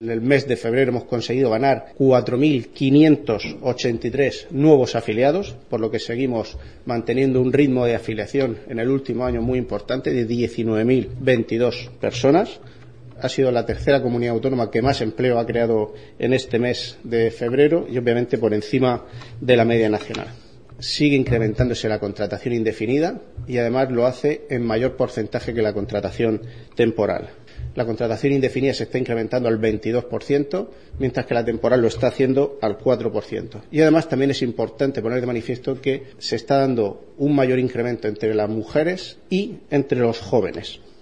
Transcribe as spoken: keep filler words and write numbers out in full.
En el mes de febrero hemos conseguido ganar cuatro mil quinientos ochenta y tres nuevos afiliados, por lo que seguimos manteniendo un ritmo de afiliación en el último año muy importante de diecinueve mil veintidós personas. Ha sido la tercera comunidad autónoma que más empleo ha creado en este mes de febrero y obviamente por encima de la media nacional. Sigue incrementándose la contratación indefinida y además lo hace en mayor porcentaje que la contratación temporal. La contratación indefinida se está incrementando al veintidós por ciento, mientras que la temporal lo está haciendo al cuatro por ciento. Y además también es importante poner de manifiesto que se está dando un mayor incremento entre las mujeres y entre los jóvenes.